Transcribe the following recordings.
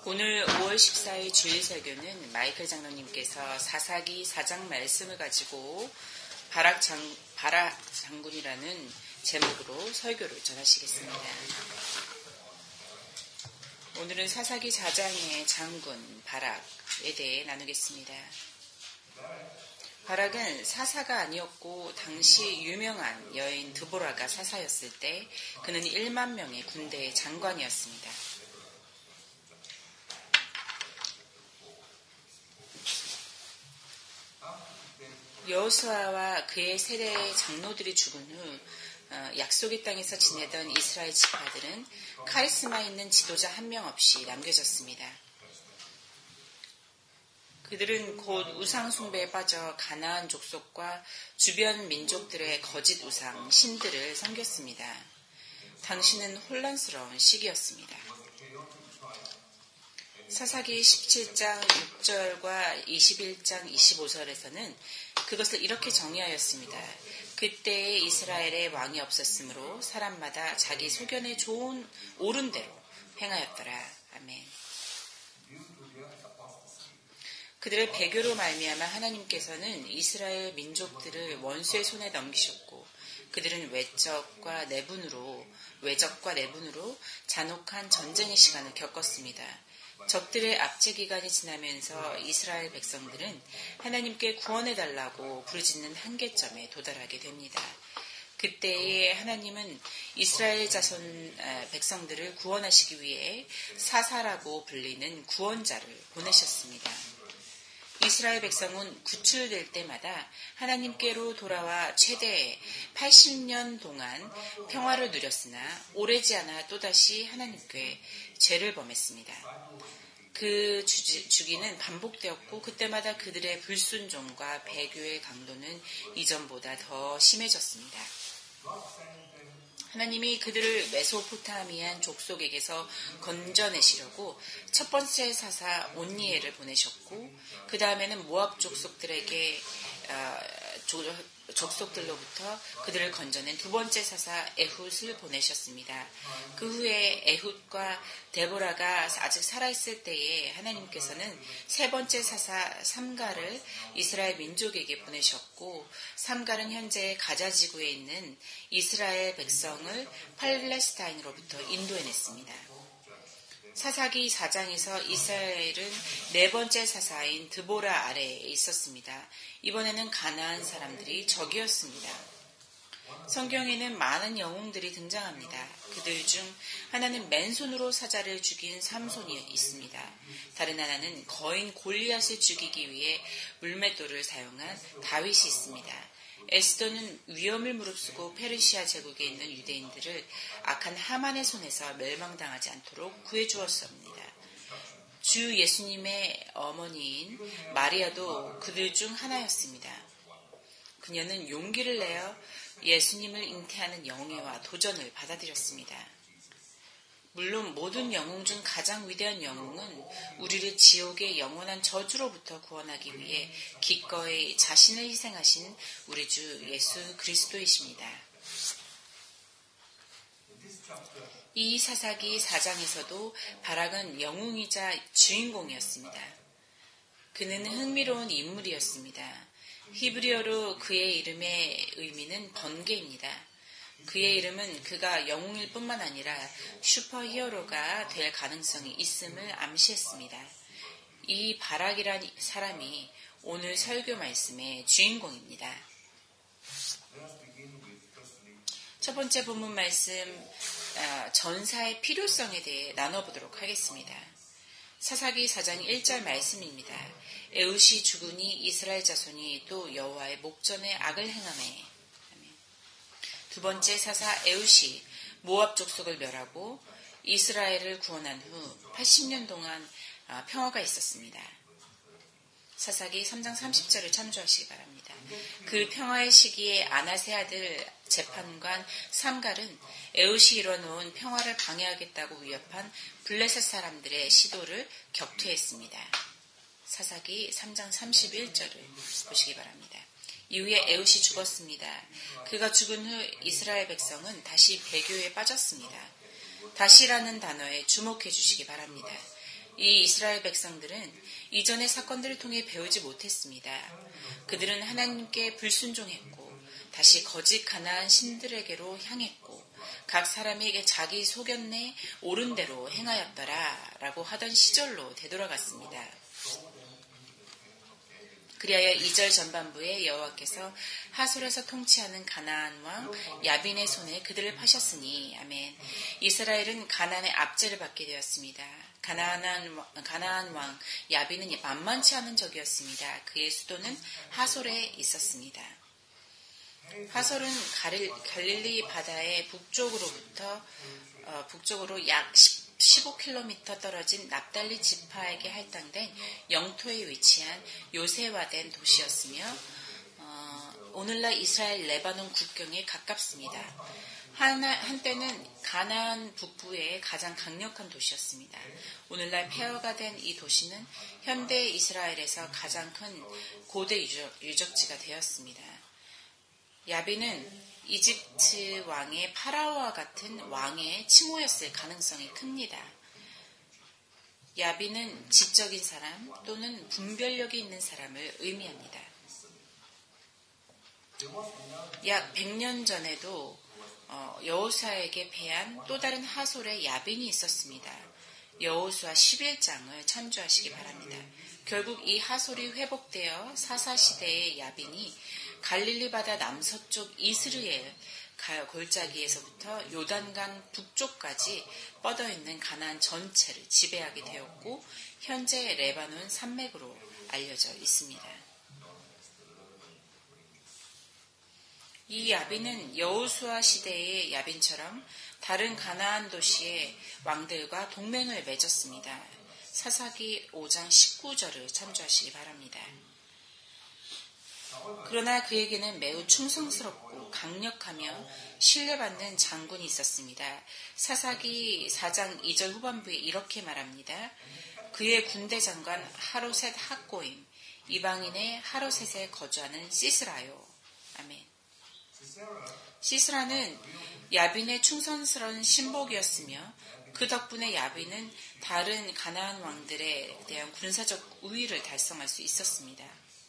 오늘 5월 14일 주일 설교는 마이클 장로님께서 사사기 4장 말씀을 가지고 바락 장군이라는 제목으로 설교를 전하시겠습니다. 오늘은 사사기 4장의 장군 바락에 대해 나누겠습니다. 바락은 사사가 아니었고 당시 유명한 여인 드보라가 사사였을 때 그는 1만 명의 군대의 장관이었습니다. 여호수아와 그의 세대의 장로들이 죽은 후 약속의 땅에서 지내던 이스라엘 지파들은 카리스마 있는 지도자 한 명 없이 남겨졌습니다. 그들은 곧 우상 숭배에 빠져 가나안 족속과 주변 민족들의 거짓 우상, 신들을 섬겼습니다. 당시는 혼란스러운 시기였습니다. 사사기 17장 6절과 21장 25절에서는 그것을 이렇게 정의하였습니다. 그때에 이스라엘에 왕이 없었으므로 사람마다 자기 소견에 옳은 대로 행하였더라. 아멘. 그들의 배교로 말미암아 하나님께서는 이스라엘 민족들을 원수의 손에 넘기셨고 그들은 외적과 내분으로 잔혹한 전쟁의 시간을 겪었습니다. 적들의 압제 기간이 지나면서 이스라엘 백성들은 하나님께 구원해달라고 부르짖는 한계점에 도달하게 됩니다. 그때에 하나님은 이스라엘 자손 백성들을 구원하시기 위해 사사라고 불리는 구원자를 보내셨습니다. 이스라엘 백성은 구출될 때마다 하나님께로 돌아와 최대 80년 동안 평화를 누렸으나 오래지 않아 또다시 하나님께 죄를 범했습니다. 그 주기는 반복되었고 그때마다 그들의 불순종과 배교의 강도는 이전보다 더 심해졌습니다. 하나님이 그들을 메소포타미안 족속에게서 건져내시려고 첫 번째 사사 온니엘을 보내셨고 그 다음에는 모압 족속들로부터 그들을 건져낸 두 번째 사사 에훗을 보내셨습니다. 그 후에 에훗과 데보라가 아직 살아있을 때에 하나님께서는 세 번째 사사 삼갈을 이스라엘 민족에게 보내셨고 삼갈은 현재 가자지구에 있는 이스라엘 백성을 팔레스타인으로부터 인도해냈습니다. 사사기 4장에서 이스라엘은 네 번째 사사인 드보라 아래에 있었습니다. 이번에는 가나안 사람들이 적이었습니다. 성경에는 많은 영웅들이 등장합니다. 그들 중 하나는 맨손으로 사자를 죽인 삼손이 있습니다. 다른 하나는 거인 골리앗을 죽이기 위해 물맷돌을 사용한 다윗이 있습니다. 에스더는 위험을 무릅쓰고 페르시아 제국에 있는 유대인들을 악한 하만의 손에서 멸망당하지 않도록 구해주었습니다. 주 예수님의 어머니인 마리아도 그들 중 하나였습니다. 그녀는 용기를 내어 예수님을 잉태하는 영예와 도전을 받아들였습니다. 물론 모든 영웅 중 가장 위대한 영웅은 우리를 지옥의 영원한 저주로부터 구원하기 위해 기꺼이 자신을 희생하신 우리 주 예수 그리스도이십니다. 이 사사기 4장에서도 바락은 영웅이자 주인공이었습니다. 그는 흥미로운 인물이었습니다. 히브리어로 그의 이름의 의미는 번개입니다. 그의 이름은 그가 영웅일 뿐만 아니라 슈퍼히어로가 될 가능성이 있음을 암시했습니다. 이 바락이란 사람이 오늘 설교 말씀의 주인공입니다. 첫 번째 본문 말씀 전사의 필요성에 대해 나눠보도록 하겠습니다. 사사기 4장 1절 말씀입니다. 에훗이 죽으니 이스라엘 자손이 또 여호와의 목전에 악을 행하매. 두 번째 사사 에훗이 모압 족속을 멸하고 이스라엘을 구원한 후 80년 동안 평화가 있었습니다. 사사기 3장 30절을 참조하시기 바랍니다. 그 평화의 시기에 아낫의 아들 재판관 삼갈은 에훗이 이뤄놓은 평화를 방해하겠다고 위협한 블레셋 사람들의 시도를 격퇴했습니다. 사사기 3장 31절을 보시기 바랍니다. 이후에 에훗이 죽었습니다. 그가 죽은 후 이스라엘 백성은 다시 배교에 빠졌습니다. 다시라는 단어에 주목해 주시기 바랍니다. 이 이스라엘 백성들은 이전의 사건들을 통해 배우지 못했습니다. 그들은 하나님께 불순종했고 다시 거짓 가나안 신들에게로 향했고 각 사람에게 자기 소견내 옳은 대로 행하였더라 라고 하던 시절로 되돌아갔습니다. 그리하여 2절 전반부에 여호와께서 하솔에서 통치하는 가나안 왕 야빈의 손에 그들을 파셨으니 아멘. 이스라엘은 가나안의 압제를 받게 되었습니다. 가나안 왕 야빈은 만만치 않은 적이었습니다. 그의 수도는 하솔에 있었습니다. 하솔은 갈릴리 바다의 북쪽으로 약 15km 떨어진 납달리 지파에게 할당된 영토에 위치한 요새화된 도시였으며 오늘날 이스라엘 레바논 국경에 가깝습니다. 한때는 가나안 북부의 가장 강력한 도시였습니다. 오늘날 폐허가 된 이 도시는 현대 이스라엘에서 가장 큰 고대 유적지가 되었습니다. 야빈은 이집트 왕의 파라오와 같은 왕의 칭호였을 가능성이 큽니다. 야빈은 지적인 사람 또는 분별력이 있는 사람을 의미합니다. 약 100년 전에도 여호수아에게 패한 또 다른 하솔의 야빈이 있었습니다. 여호수아 11장을 참조하시기 바랍니다. 결국 이 하솔이 회복되어 사사시대의 야빈이 갈릴리 바다 남서쪽 이스르엘 골짜기에서부터 요단강 북쪽까지 뻗어있는 가나안 전체를 지배하게 되었고 현재 레바논 산맥으로 알려져 있습니다. 이 야빈은 여호수아 시대의 야빈처럼 다른 가나안 도시의 왕들과 동맹을 맺었습니다. 사사기 5장 19절을 참조하시기 바랍니다. 그러나 그에게는 매우 충성스럽고 강력하며 신뢰받는 장군이 있었습니다. 사사기 4장 2절 후반부에 이렇게 말합니다. 그의 군대 장관 하로셋 학고임, 이방인의 하로셋에 거주하는 시스라요. 아멘. 시스라는 야빈의 충성스러운 신복이었으며 그 덕분에 야빈은 다른 가나안 왕들에 대한 군사적 우위를 달성할 수 있었습니다.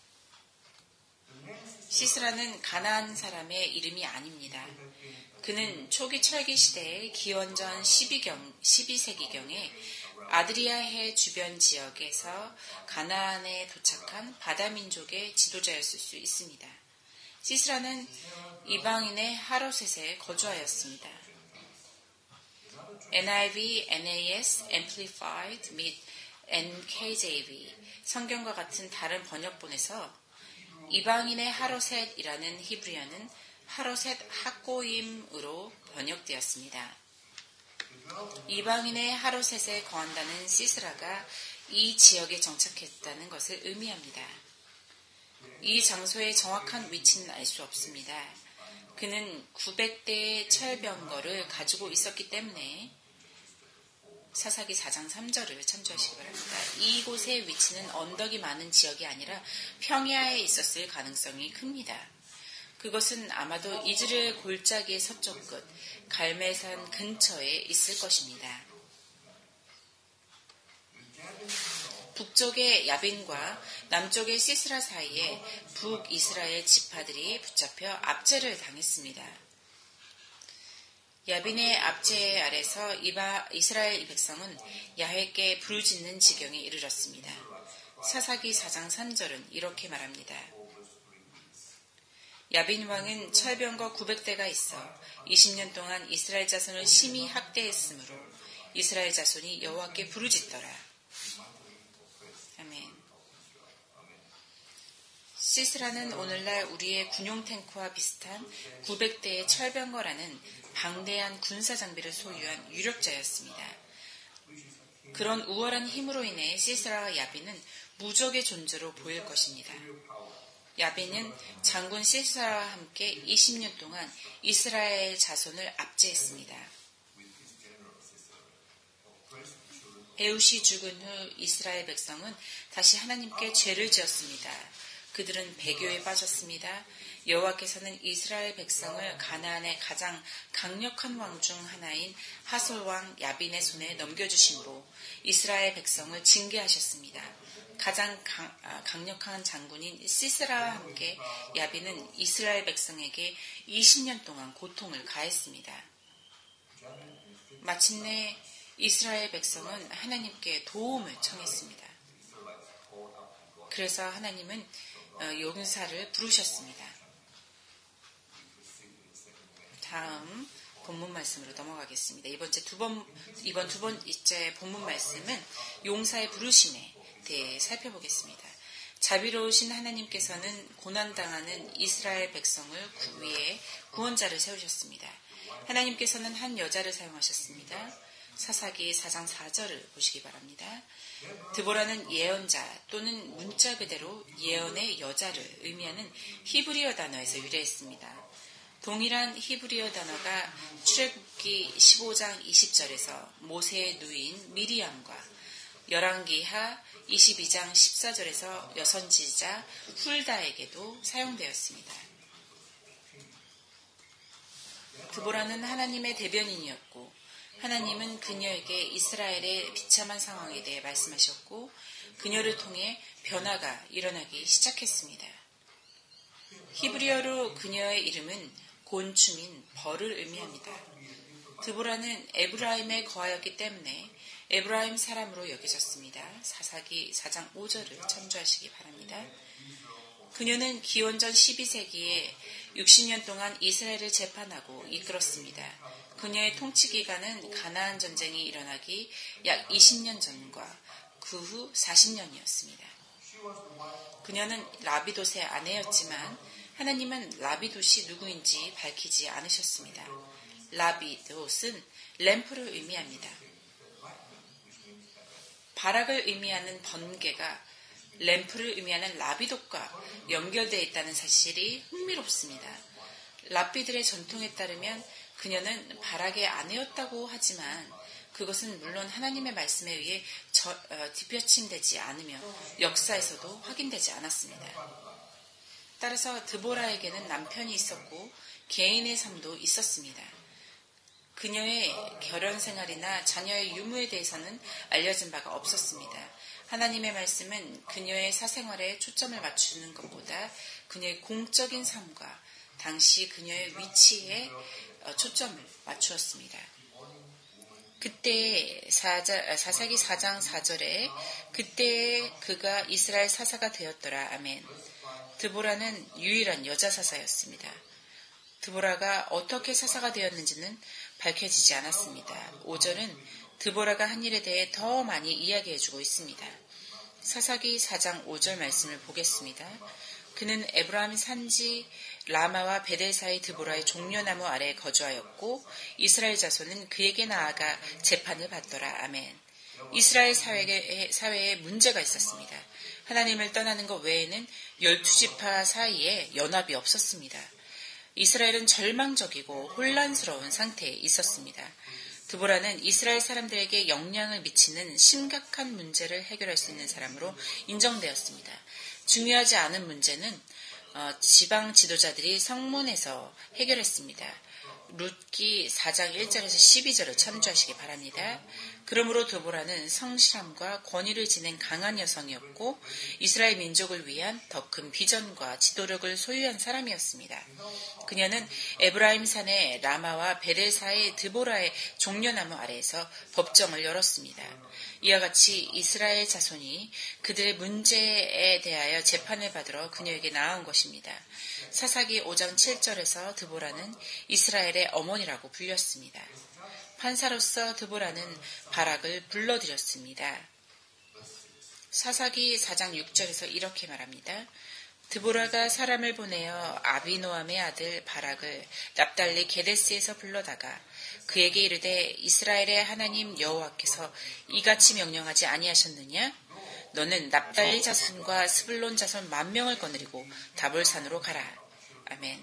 시스라는 가나안 사람의 이름이 아닙니다. 그는 초기 철기 시대의 기원전 12세기경에 아드리아해 주변 지역에서 가나안에 도착한 바다민족의 지도자였을 수 있습니다. 시스라는 이방인의 하로셋에 거주하였습니다. NIV, NAS, Amplified 및 NKJV 성경과 같은 다른 번역본에서 이방인의 하로셋이라는 히브리어는 하로셋 학고임으로 번역되었습니다. 이방인의 하로셋에 거한다는 시스라가 이 지역에 정착했다는 것을 의미합니다. 이 장소의 정확한 위치는 알 수 없습니다. 그는 900대의 철병거를 가지고 있었기 때문에 사사기 4장 3절을 참조하시기 바랍니다. 이곳의 위치는 언덕이 많은 지역이 아니라 평야에 있었을 가능성이 큽니다. 그것은 아마도 이즈르엘 골짜기의 서쪽 끝 갈멜산 근처에 있을 것입니다. 북쪽의 야빈과 남쪽의 시스라 사이에 북이스라엘 지파들이 붙잡혀 압제를 당했습니다. 야빈의 압제 아래서 이스라엘 백성은 야훼께 부르짖는 지경에 이르렀습니다. 사사기 4장 3절은 이렇게 말합니다. 야빈 왕은 철병거 900대가 있어 20년 동안 이스라엘 자손을 심히 학대했으므로 이스라엘 자손이 여호와께 부르짖더라. 아멘. 시스라는 오늘날 우리의 군용 탱크와 비슷한 900대의 철병거라는 방대한 군사 장비를 소유한 유력자였습니다. 그런 우월한 힘으로 인해 시스라와 야빈은 무적의 존재로 보일 것입니다. 야빈은 장군 시스라와 함께 20년 동안 이스라엘 자손을 압제했습니다. 에웃이 죽은 후 이스라엘 백성은 다시 하나님께 죄를 지었습니다. 그들은 배교에 빠졌습니다. 여호와께서는 이스라엘 백성을 가나안의 가장 강력한 왕 중 하나인 하솔 왕 야빈의 손에 넘겨주심으로 이스라엘 백성을 징계하셨습니다. 가장 강력한 장군인 시스라와 함께 야빈은 이스라엘 백성에게 20년 동안 고통을 가했습니다. 마침내 이스라엘 백성은 하나님께 도움을 청했습니다. 그래서 하나님은 용사를 부르셨습니다. 다음 본문 말씀으로 넘어가겠습니다. 이번 두 번째 본문 말씀은 용사의 부르심에 대해 살펴보겠습니다. 자비로우신 하나님께서는 고난당하는 이스라엘 백성을 위해 구원자를 세우셨습니다. 하나님께서는 한 여자를 사용하셨습니다. 사사기 4장 4절을 보시기 바랍니다. 드보라는 예언자 또는 문자 그대로 예언의 여자를 의미하는 히브리어 단어에서 유래했습니다. 동일한 히브리어 단어가 출애굽기 15장 20절에서 모세의 누인 미리암과 열왕기하 22장 14절에서 여선지자 훌다에게도 사용되었습니다. 드보라는 하나님의 대변인이었고 하나님은 그녀에게 이스라엘의 비참한 상황에 대해 말씀하셨고 그녀를 통해 변화가 일어나기 시작했습니다. 히브리어로 그녀의 이름은 곤충인 벌을 의미합니다. 드보라는 에브라임에 거하였기 때문에 에브라임 사람으로 여겨졌습니다. 사사기 4장 5절을 참조하시기 바랍니다. 그녀는 기원전 12세기에 60년 동안 이스라엘을 재판하고 이끌었습니다. 그녀의 통치 기간은 가나안 전쟁이 일어나기 약 20년 전과 그 후 40년이었습니다. 그녀는 라비돗의 아내였지만 하나님은 라비돗이 누구인지 밝히지 않으셨습니다. 라비돗은 램프를 의미합니다. 바락을 의미하는 번개가 램프를 의미하는 라비돗과 연결되어 있다는 사실이 흥미롭습니다. 랍비들의 전통에 따르면 그녀는 바락의 아내였다고 하지만 그것은 물론 하나님의 말씀에 의해 뒷받침되지 않으며 역사에서도 확인되지 않았습니다. 따라서 드보라에게는 남편이 있었고 개인의 삶도 있었습니다. 그녀의 결혼 생활이나 자녀의 유무에 대해서는 알려진 바가 없었습니다. 하나님의 말씀은 그녀의 사생활에 초점을 맞추는 것보다 그녀의 공적인 삶과 당시 그녀의 위치에 초점을 맞추었습니다. 그때 사사기 4장 4절에 그때에 그가 이스라엘 사사가 되었더라. 아멘. 드보라는 유일한 여자 사사였습니다. 드보라가 어떻게 사사가 되었는지는 밝혀지지 않았습니다. 5절은 드보라가 한 일에 대해 더 많이 이야기해주고 있습니다. 사사기 4장 5절 말씀을 보겠습니다. 그는 에브라임 산지 라마와 베델 사이 드보라의 종려나무 아래에 거주하였고 이스라엘 자손은 그에게 나아가 재판을 받더라. 아멘. 이스라엘 사회에 문제가 있었습니다. 하나님을 떠나는 것 외에는 12지파 사이에 연합이 없었습니다. 이스라엘은 절망적이고 혼란스러운 상태에 있었습니다. 드보라는 이스라엘 사람들에게 영향을 미치는 심각한 문제를 해결할 수 있는 사람으로 인정되었습니다. 중요하지 않은 문제는 지방 지도자들이 성문에서 해결했습니다. 룻기 4장 1절에서 12절을 참조하시기 바랍니다. 그러므로 드보라는 성실함과 권위를 지닌 강한 여성이었고 이스라엘 민족을 위한 더 큰 비전과 지도력을 소유한 사람이었습니다. 그녀는 에브라임 산의 라마와 베델 사이 드보라의 종려나무 아래에서 법정을 열었습니다. 이와 같이 이스라엘 자손이 그들의 문제에 대하여 재판을 받으러 그녀에게 나아온 것입니다. 사사기 5장 7절에서 드보라는 이스라엘의 어머니라고 불렸습니다. 판사로서 드보라는 바락을 불러들였습니다. 사사기 4장 6절에서 이렇게 말합니다. 드보라가 사람을 보내어 아비노함의 아들 바락을 납달리 게데스에서 불러다가 그에게 이르되 이스라엘의 하나님 여호와께서 이같이 명령하지 아니하셨느냐? 너는 납달리 자손과 스불론 자손 10,000명을 거느리고 다볼산으로 가라. 아멘.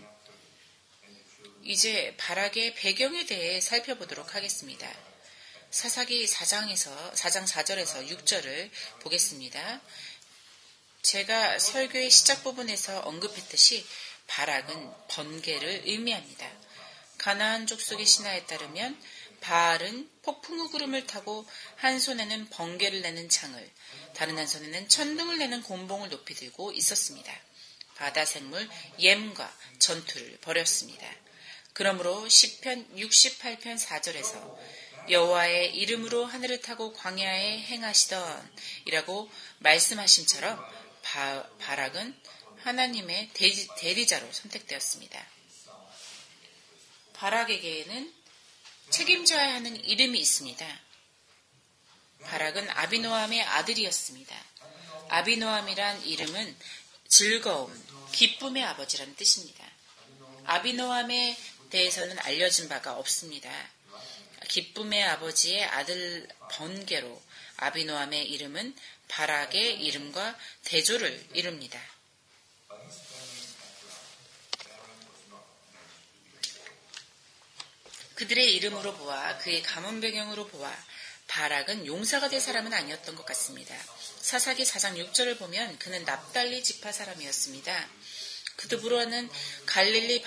이제 바락의 배경에 대해 살펴보도록 하겠습니다. 사사기 4장 4절에서 6절을 보겠습니다. 제가 설교의 시작 부분에서 언급했듯이 바락은 번개를 의미합니다. 가나안 족속의 신화에 따르면 바알은 폭풍우 구름을 타고 한 손에는 번개를 내는 창을, 다른 한 손에는 천둥을 내는 곤봉을 높이 들고 있었습니다. 바다 생물 옘과 전투를 벌였습니다. 그러므로 시편 68편 4절에서 여호와의 이름으로 하늘을 타고 광야에 행하시던 이라고 말씀하심처럼 바락은 하나님의 대리자로 선택되었습니다. 바락에게는 책임져야 하는 이름이 있습니다. 바락은 아비노함의 아들이었습니다. 아비노함이란 이름은 즐거움, 기쁨의 아버지라는 뜻입니다. 아비노함에 대해서는 알려진 바가 없습니다. 기쁨의 아버지의 아들 번개로 아비노함의 이름은 바락의 이름과 대조를 이룹니다. 그들의 이름으로 보아 그의 가문 배경으로 보아 바락은 용사가 될 사람은 아니었던 것 같습니다. 사사기 4장 6절을 보면 그는 납달리 지파 사람이었습니다. 그드브라는 갈릴리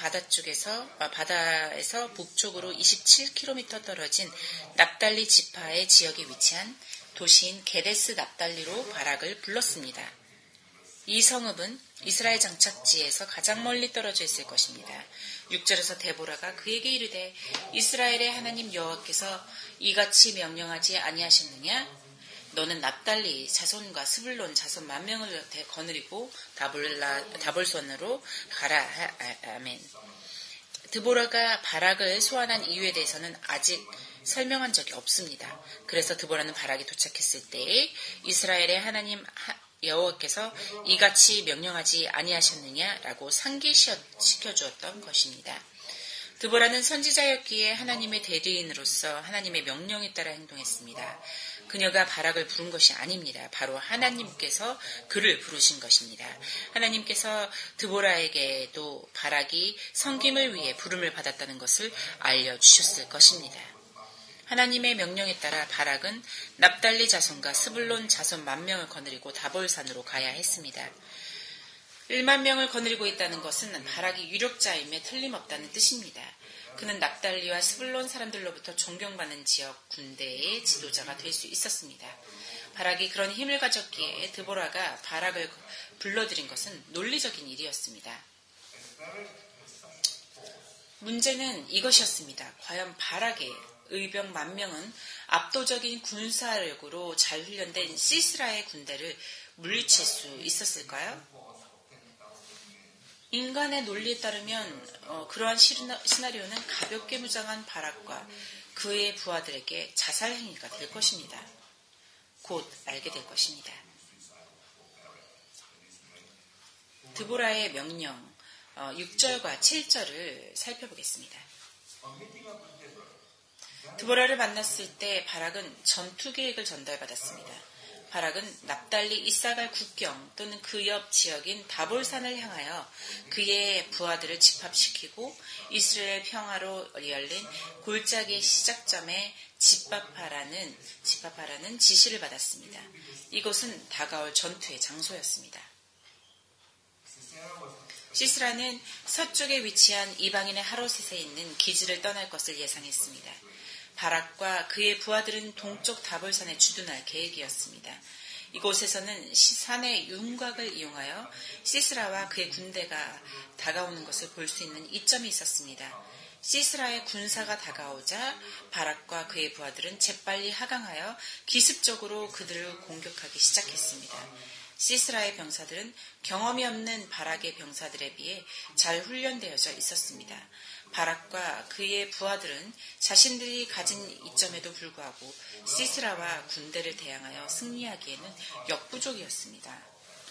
바다에서 북쪽으로 27km 떨어진 납달리 지파의 지역에 위치한 도시인 게데스 납달리로 바락을 불렀습니다. 이 성읍은 이스라엘 장착지에서 가장 멀리 떨어져 있을 것입니다. 6절에서 데보라가 그에게 이르되 이스라엘의 하나님 여호와께서 이같이 명령하지 아니하셨느냐? 너는 납달리 자손과 스불론 자손 10,000명을 거느리고 다볼손으로 가라. 아멘. 드보라가 바락을 소환한 이유에 대해서는 아직 설명한 적이 없습니다. 그래서 드보라는 바락이 도착했을 때 이스라엘의 하나님 여호와께서 이같이 명령하지 아니하셨느냐라고 상기시켜 주었던 것입니다. 드보라는 선지자였기에 하나님의 대리인으로서 하나님의 명령에 따라 행동했습니다. 그녀가 바락을 부른 것이 아닙니다. 바로 하나님께서 그를 부르신 것입니다. 하나님께서 드보라에게도 바락이 섬김을 위해 부름을 받았다는 것을 알려주셨을 것입니다. 하나님의 명령에 따라 바락은 납달리 자손과 스불론 자손 10,000명을 거느리고 다볼산으로 가야 했습니다. 10,000명을 거느리고 있다는 것은 바락이 유력자임에 틀림없다는 뜻입니다. 그는 납달리와 스불론 사람들로부터 존경받는 지역 군대의 지도자가 될 수 있었습니다. 바락이 그런 힘을 가졌기에 드보라가 바락을 불러들인 것은 논리적인 일이었습니다. 문제는 이것이었습니다. 과연 바락의 의병 10,000명은 압도적인 군사력으로 잘 훈련된 시스라의 군대를 물리칠 수 있었을까요? 인간의 논리에 따르면 그러한 시나리오는 가볍게 무장한 바락과 그의 부하들에게 자살 행위가 될 것입니다. 곧 알게 될 것입니다. 드보라의 명령 6절과 7절을 살펴보겠습니다. 드보라를 만났을 때 바락은 전투 계획을 전달받았습니다. 바락은 납달리 이사갈 국경 또는 그 옆 지역인 다볼산을 향하여 그의 부하들을 집합시키고 이스라엘 평화로 열린 골짜기의 시작점에 집합하라는 지시를 받았습니다. 이곳은 다가올 전투의 장소였습니다. 시스라는 서쪽에 위치한 이방인의 하롯셋에 있는 기지를 떠날 것을 예상했습니다. 바락과 그의 부하들은 동쪽 다볼산에 주둔할 계획이었습니다. 이곳에서는 산의 윤곽을 이용하여 시스라와 그의 군대가 다가오는 것을 볼 수 있는 이점이 있었습니다. 시스라의 군사가 다가오자 바락과 그의 부하들은 재빨리 하강하여 기습적으로 그들을 공격하기 시작했습니다. 시스라의 병사들은 경험이 없는 바락의 병사들에 비해 잘 훈련되어져 있었습니다. 바락과 그의 부하들은 자신들이 가진 이점에도 불구하고 시스라와 군대를 대항하여 승리하기에는 역부족이었습니다.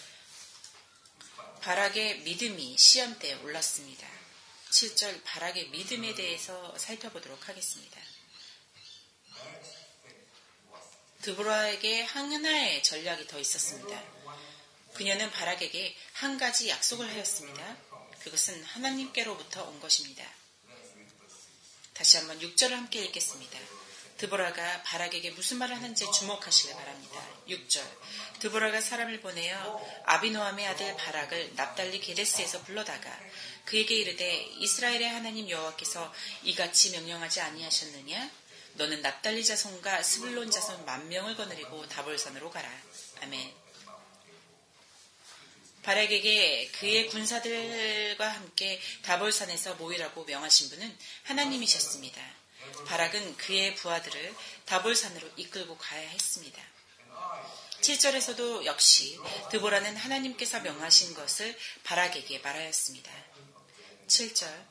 바락의 믿음이 시험대에 올랐습니다. 7절 바락의 믿음에 대해서 살펴보도록 하겠습니다. 드보라에게 하나의 전략이 더 있었습니다. 그녀는 바락에게 한 가지 약속을 하였습니다. 그것은 하나님께로부터 온 것입니다. 다시 한번 6절을 함께 읽겠습니다. 드보라가 바락에게 무슨 말을 하는지 주목하시길 바랍니다. 6절. 드보라가 사람을 보내어 아비노함의 아들 바락을 납달리 게데스에서 불러다가 그에게 이르되 이스라엘의 하나님 여호와께서 이같이 명령하지 아니하셨느냐? 너는 납달리 자손과 스불론 자손 10,000명을 거느리고 다볼산으로 가라. 아멘. 바락에게 그의 군사들과 함께 다볼산에서 모이라고 명하신 분은 하나님이셨습니다. 바락은 그의 부하들을 다볼산으로 이끌고 가야 했습니다. 7절에서도 역시 드보라는 하나님께서 명하신 것을 바락에게 말하였습니다. 7절.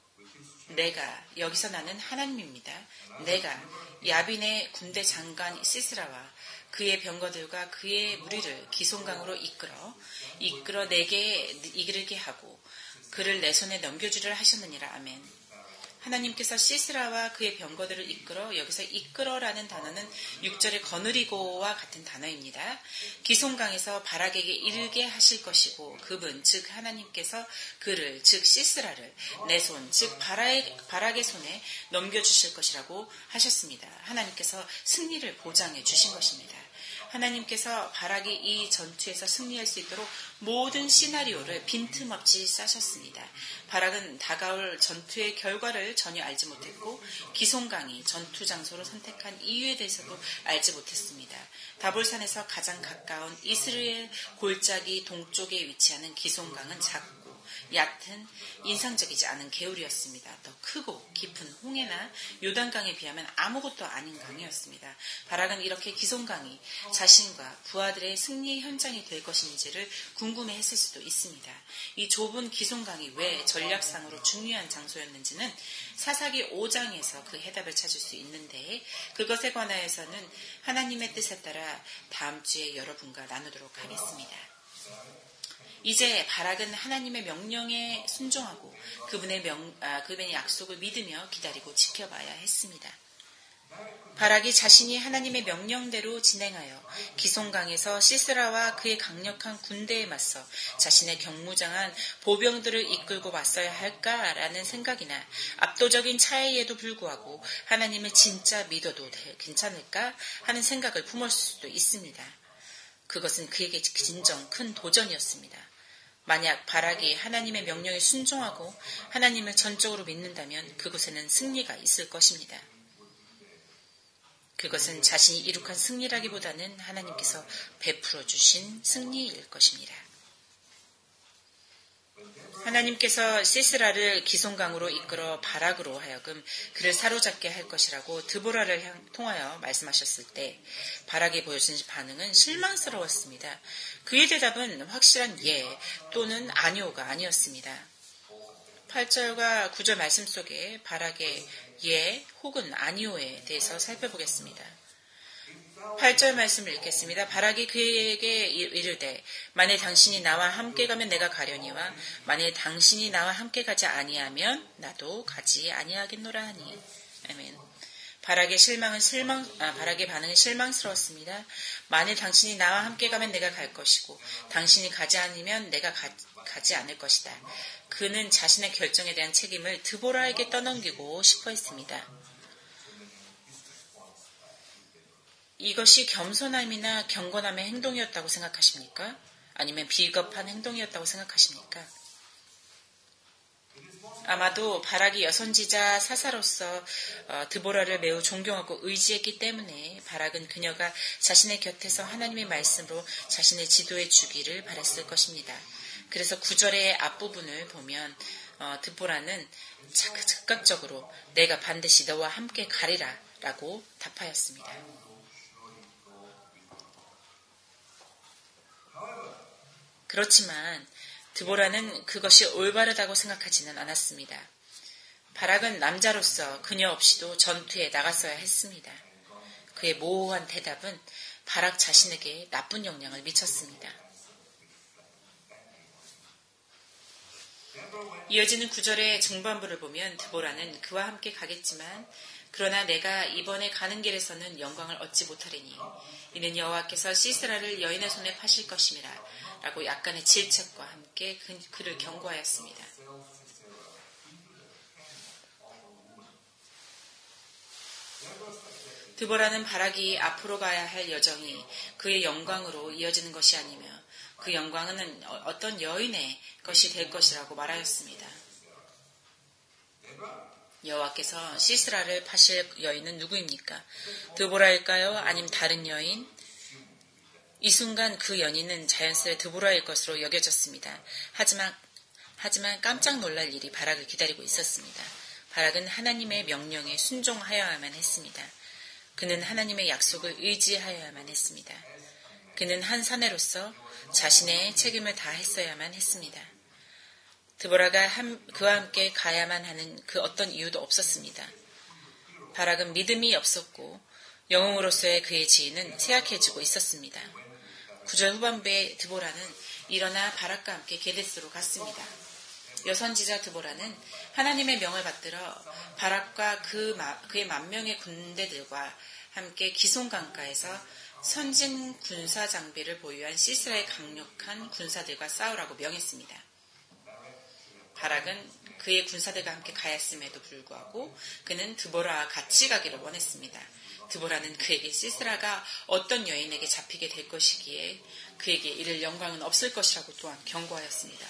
내가, 여기서 나는 하나님입니다. 내가 야빈의 군대 장관 시스라와 그의 병거들과 그의 무리를 기송강으로 이끌어 내게 이르게 하고 그를 내 손에 넘겨주리라 하셨느니라. 아멘. 하나님께서 시스라와 그의 병거들을 이끌어, 여기서 이끌어라는 단어는 6절의 거느리고와 같은 단어입니다. 기송강에서 바락에게 이르게 하실 것이고 그분 즉 하나님께서 그를 즉 시스라를 내 손 즉 바락의 손에 넘겨주실 것이라고 하셨습니다. 하나님께서 승리를 보장해 주신 것입니다. 하나님께서 바락이 이 전투에서 승리할 수 있도록 모든 시나리오를 빈틈없이 짜셨습니다. 바락은 다가올 전투의 결과를 전혀 알지 못했고 기송강이 전투 장소로 선택한 이유에 대해서도 알지 못했습니다. 다볼산에서 가장 가까운 이스라엘 골짜기 동쪽에 위치하는 기송강은 작고 얕은 인상적이지 않은 개울이었습니다. 더 크고 깊은 홍해나 요단강에 비하면 아무것도 아닌 강이었습니다. 바락은 이렇게 기송강이 자신과 부하들의 승리의 현장이 될 것인지를 궁금해했을 수도 있습니다. 이 좁은 기송강이 왜 전략상으로 중요한 장소였는지는 사사기 5장에서 그 해답을 찾을 수 있는데 그것에 관하여서는 하나님의 뜻에 따라 다음 주에 여러분과 나누도록 하겠습니다. 이제 바락은 하나님의 명령에 순종하고 그분의 약속을 믿으며 기다리고 지켜봐야 했습니다. 바락이 자신이 하나님의 명령대로 진행하여 기송강에서 시스라와 그의 강력한 군대에 맞서 자신의 경무장한 보병들을 이끌고 맞서야 할까라는 생각이나 압도적인 차이에도 불구하고 하나님을 진짜 믿어도 괜찮을까 하는 생각을 품을 수도 있습니다. 그것은 그에게 진정 큰 도전이었습니다. 만약 바락이 하나님의 명령에 순종하고 하나님을 전적으로 믿는다면 그곳에는 승리가 있을 것입니다. 그것은 자신이 이룩한 승리라기보다는 하나님께서 베풀어 주신 승리일 것입니다. 하나님께서 시스라를 기송강으로 이끌어 바락으로 하여금 그를 사로잡게 할 것이라고 드보라를 통하여 말씀하셨을 때 바락이 보여준 반응은 실망스러웠습니다. 그의 대답은 확실한 예 또는 아니오가 아니었습니다. 8절과 9절 말씀 속에 바락의 예 혹은 아니오에 대해서 살펴보겠습니다. 8절 말씀을 읽겠습니다. 바락이 그에게 이르되 만일 당신이 나와 함께 가면 내가 가려니와 만일 당신이 나와 함께 가지 아니하면 나도 가지 아니하겠노라 하니. 아멘. 바락의 반응은 실망스러웠습니다. 만일 당신이 나와 함께 가면 내가 갈 것이고 당신이 가지 않으면 내가 가지 않을 것이다. 그는 자신의 결정에 대한 책임을 드보라에게 떠넘기고 싶어 했습니다. 이것이 겸손함이나 경건함의 행동이었다고 생각하십니까? 아니면 비겁한 행동이었다고 생각하십니까? 아마도 바락이 여선지자 사사로서 드보라를 매우 존경하고 의지했기 때문에 바락은 그녀가 자신의 곁에서 하나님의 말씀으로 자신을 지도해 주기를 바랐을 것입니다. 그래서 9절의 앞부분을 보면 드보라는 즉각적으로 내가 반드시 너와 함께 가리라 라고 답하였습니다. 그렇지만 드보라는 그것이 올바르다고 생각하지는 않았습니다. 바락은 남자로서 그녀 없이도 전투에 나갔어야 했습니다. 그의 모호한 대답은 바락 자신에게 나쁜 영향을 미쳤습니다. 이어지는 9절의 중반부를 보면 드보라는 그와 함께 가겠지만 그러나 내가 이번에 가는 길에서는 영광을 얻지 못하리니 이는 여호와께서 시스라를 여인의 손에 파실 것임이라 라고 약간의 질책과 함께 그를 경고하였습니다. 드보라는 바락이 앞으로 가야 할 여정이 그의 영광으로 이어지는 것이 아니며 그 영광은 어떤 여인의 것이 될 것이라고 말하였습니다. 여호와께서 시스라를 파실 여인은 누구입니까? 드보라일까요? 아님 다른 여인? 이 순간 그 연인은 자연스레 드보라일 것으로 여겨졌습니다. 하지만 깜짝 놀랄 일이 바락을 기다리고 있었습니다. 바락은 하나님의 명령에 순종하여야만 했습니다. 그는 하나님의 약속을 의지하여야만 했습니다. 그는 한 사내로서 자신의 책임을 다했어야만 했습니다. 드보라가 그와 함께 가야만 하는 그 어떤 이유도 없었습니다. 바락은 믿음이 없었고 영웅으로서의 그의 지위는 쇠약해지고 있었습니다. 9절 후반부에 드보라는 일어나 바락과 함께 게데스로 갔습니다. 여선지자 드보라는 하나님의 명을 받들어 바락과 그의 10,000명의 군대들과 함께 기손강가에서 선진 군사 장비를 보유한 시스라의 강력한 군사들과 싸우라고 명했습니다. 바락은 그의 군사들과 함께 가였음에도 불구하고 그는 드보라와 같이 가기를 원했습니다. 드보라는 그에게 시스라가 어떤 여인에게 잡히게 될 것이기에 그에게 이를 영광은 없을 것이라고 또한 경고하였습니다.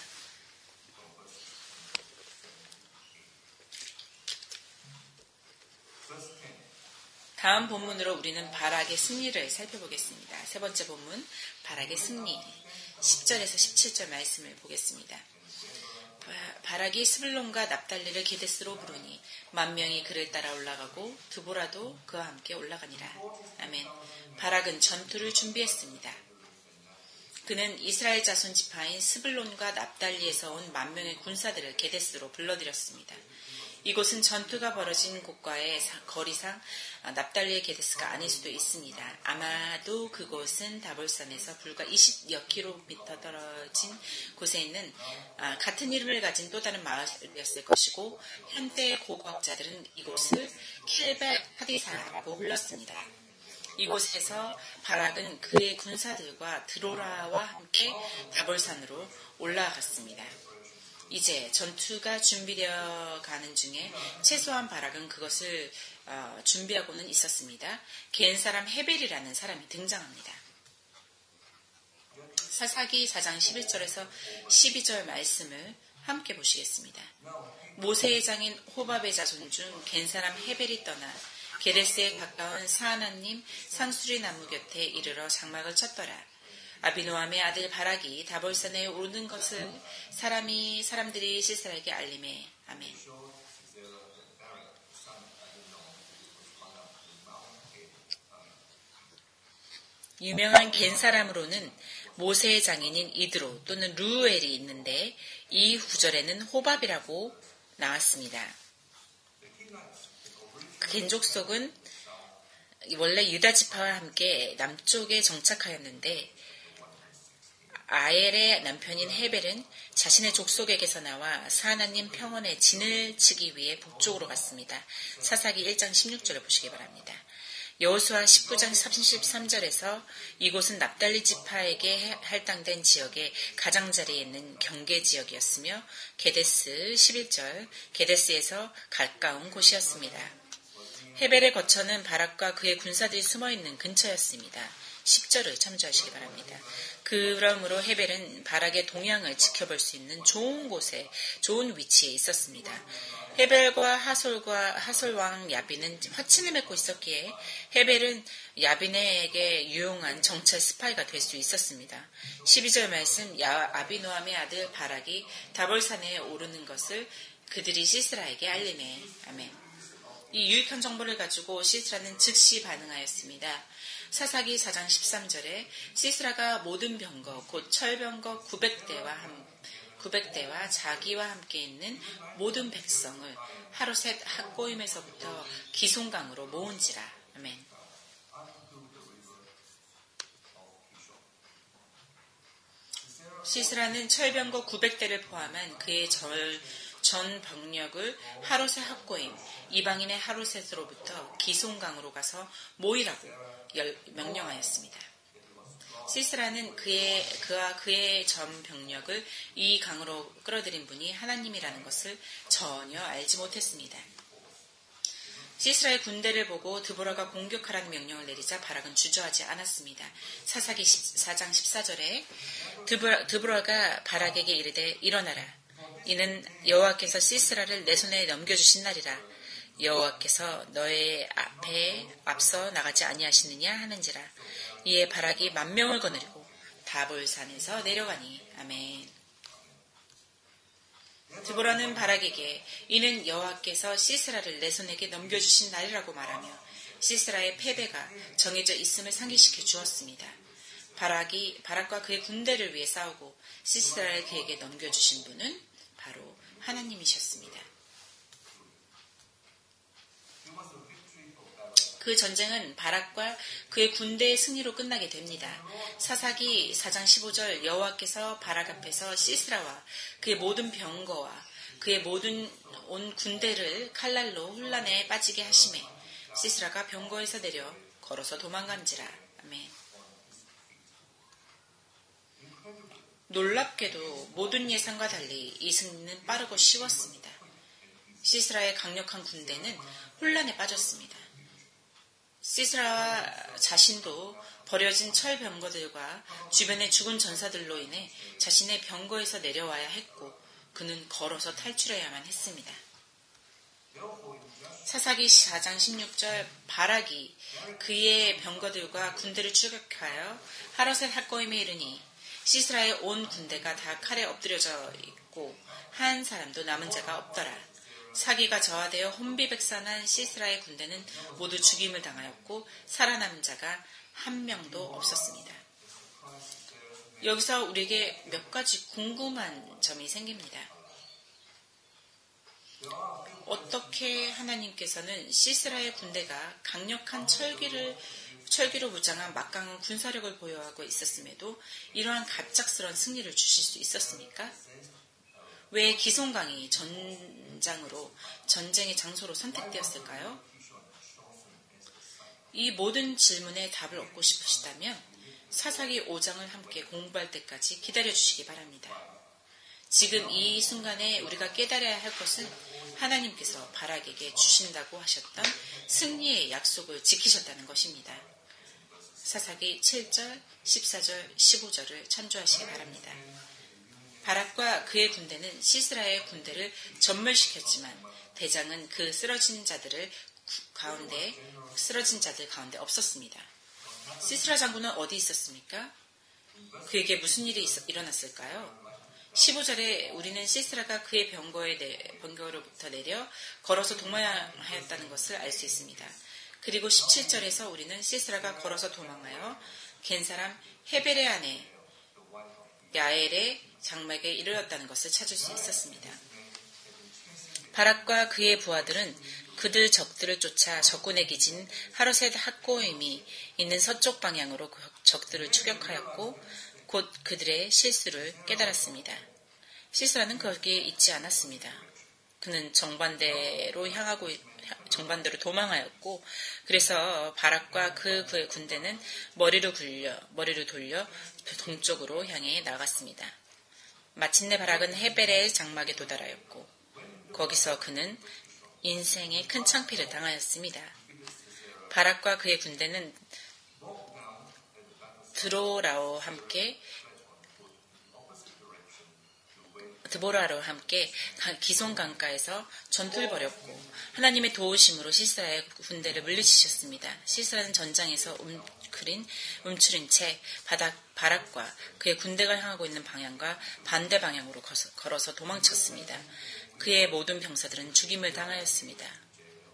다음 본문으로 우리는 바락의 승리를 살펴보겠습니다. 세 번째 본문, 바락의 승리. 10절에서 17절 말씀을 보겠습니다. 바락이 스불론과 납달리를 게데스로 부르니 10,000명이 그를 따라 올라가고 드보라도 그와 함께 올라가니라. 아멘. 바락은 전투를 준비했습니다. 그는 이스라엘 자손 지파인 스불론과 납달리에서 온 10,000명의 군사들을 게데스로 불러들였습니다. 이곳은 전투가 벌어진 곳과의 거리상 납달리의 게데스가 아닐 수도 있습니다. 아마도 그곳은 다볼산에서 불과 20여 킬로미터 떨어진 곳에 있는 같은 이름을 가진 또 다른 마을이었을 것이고 현대 고고학자들은 이곳을 킬벳 하디사라고 불렀습니다. 이곳에서 바락은 그의 군사들과 드보라와 함께 다볼산으로 올라갔습니다. 이제 전투가 준비되어 가는 중에 최소한 바락은 그것을 준비하고는 있었습니다. 겐 사람 헤벨이라는 사람이 등장합니다. 사사기 4장 11절에서 12절 말씀을 함께 보시겠습니다. 모세의 장인 호밥의 자손 중 겐 사람 헤벨이 떠나 게데스에 가까운 사하나님 상수리 나무 곁에 이르러 장막을 쳤더라. 아비노함의 아들 바락이 다볼산에 오르는 것을 사람들이 시스라에게 알림해. 아멘. 유명한 겐 사람으로는 모세의 장인인 이드로 또는 루엘이 있는데 이 구절에는 호밥이라고 나왔습니다. 겐 족속은 원래 유다 지파와 함께 남쪽에 정착하였는데 아엘의 남편인 헤벨은 자신의 족속에게서 나와 사하나님 평원의 진을 치기 위해 북쪽으로 갔습니다. 사사기 1장 16절을 보시기 바랍니다. 여호수아 19장 33절에서 이곳은 납달리 지파에게 할당된 지역의 가장자리에 있는 경계지역이었으며 게데스 11절 게데스에서 가까운 곳이었습니다. 헤벨의 거처는 바락과 그의 군사들이 숨어있는 근처였습니다. 10절을 참조하시기 바랍니다. 그러므로 헤벨은 바락의 동향을 지켜볼 수 있는 좋은 곳에 좋은 위치에 있었습니다. 헤벨과 하솔왕 야빈은 화친을 맺고 있었기에 헤벨은 야빈에게 유용한 정찰 스파이가 될 수 있었습니다. 12절 말씀 아비노함의 아들 바락이 다볼산에 오르는 것을 그들이 시스라에게 알림해. 아멘. 이 유익한 정보를 가지고 시스라는 즉시 반응하였습니다. 사사기 4장 13절에 시스라가 모든 병거 곧 철병거 900대와 자기와 함께 있는 모든 백성을 하루셋 학고임에서부터 기송강으로 모은지라. 아멘. 시스라는 철병거 900대를 포함한 그의 전 병력을 하루셋 학고임 이방인의 하루셋으로부터 기송강으로 가서 모이라고 명령하였습니다. 시스라는 그와 그의 전 병력을 이 강으로 끌어들인 분이 하나님이라는 것을 전혀 알지 못했습니다. 시스라의 군대를 보고 드보라가 공격하라는 명령을 내리자 바락은 주저하지 않았습니다. 사사기 4장 14절에 드보라가 바락에게 이르되 일어나라. 이는 여호와께서 시스라를 내 손에 넘겨주신 날이라. 여호와께서 너의 앞에 앞서 나가지 아니하시느냐 하는지라. 이에 바락이 10,000명을 거느리고 다볼산에서 내려가니. 아멘. 드보라는 바락에게 이는 여호와께서 시스라를 내 손에게 넘겨주신 날이라고 말하며 시스라의 패배가 정해져 있음을 상기시켜 주었습니다. 바락과 그의 군대를 위해 싸우고 시스라를 그에게 넘겨주신 분은 바로 하나님이셨습니다. 그 전쟁은 바락과 그의 군대의 승리로 끝나게 됩니다. 사사기 4장 15절 여호와께서 바락 앞에서 시스라와 그의 모든 병거와 그의 모든 온 군대를 칼날로 혼란에 빠지게 하시매 시스라가 병거에서 내려 걸어서 도망간지라. 아멘. 놀랍게도 모든 예상과 달리 이 승리는 빠르고 쉬웠습니다. 시스라의 강력한 군대는 혼란에 빠졌습니다. 시스라 자신도 버려진 철병거들과 주변의 죽은 전사들로 인해 자신의 병거에서 내려와야 했고 그는 걸어서 탈출해야만 했습니다. 사사기 4장 16절 바락이 그의 병거들과 군대를 추격하여 하롯의 핫고임에 이르니 시스라의 온 군대가 다 칼에 엎드려져 있고 한 사람도 남은 자가 없더라. 사기가 저하되어 혼비백산한 시스라의 군대는 모두 죽임을 당하였고 살아남은 자가 한 명도 없었습니다. 여기서 우리에게 몇 가지 궁금한 점이 생깁니다. 어떻게 하나님께서는 시스라의 군대가 강력한 철기로 무장한 막강한 군사력을 보유하고 있었음에도 이러한 갑작스러운 승리를 주실 수 있었습니까? 왜 기송강이 전장으로 전쟁의 장소로 선택되었을까요? 이 모든 질문에 답을 얻고 싶으시다면 사사기 5장을 함께 공부할 때까지 기다려주시기 바랍니다. 지금 이 순간에 우리가 깨달아야 할 것은 하나님께서 바락에게 주신다고 하셨던 승리의 약속을 지키셨다는 것입니다. 사사기 7절, 14절, 15절을 참조하시기 바랍니다. 바락과 그의 군대는 시스라의 군대를 전멸시켰지만 대장은 그 쓰러진 자들 가운데 없었습니다. 시스라 장군은 어디 있었습니까? 그에게 무슨 일이 일어났을까요? 15절에 우리는 시스라가 그의 병거로부터 내려 걸어서 도망하였다는 것을 알 수 있습니다. 그리고 17절에서 우리는 시스라가 걸어서 도망하여 겐사람 헤벨의 아내 야엘의 장막에 이르렀다는 것을 찾을 수 있었습니다. 바락과 그의 부하들은 그들 적들을 쫓아 적군의 기진 하롯셋 핫고임이 있는 서쪽 방향으로 적들을 추격하였고 곧 그들의 실수를 깨달았습니다. 시스라는 거기에 있지 않았습니다. 그는 정반대로 도망하였고 그래서 바락과 그의 군대는 머리를 돌려 동쪽으로 향해 나갔습니다. 마침내 바락은 헤벨의 장막에 도달하였고 거기서 그는 인생의 큰 창피를 당하였습니다. 바락과 그의 군대는 드보라와 함께 기손 강가에서 전투를 벌였고 하나님의 도우심으로 시스라의 군대를 물리치셨습니다. 시스라는 전장에서 움츠린 채 바락과 그의 군대가 향하고 있는 방향과 반대 방향으로 걸어서 도망쳤습니다. 그의 모든 병사들은 죽임을 당하였습니다.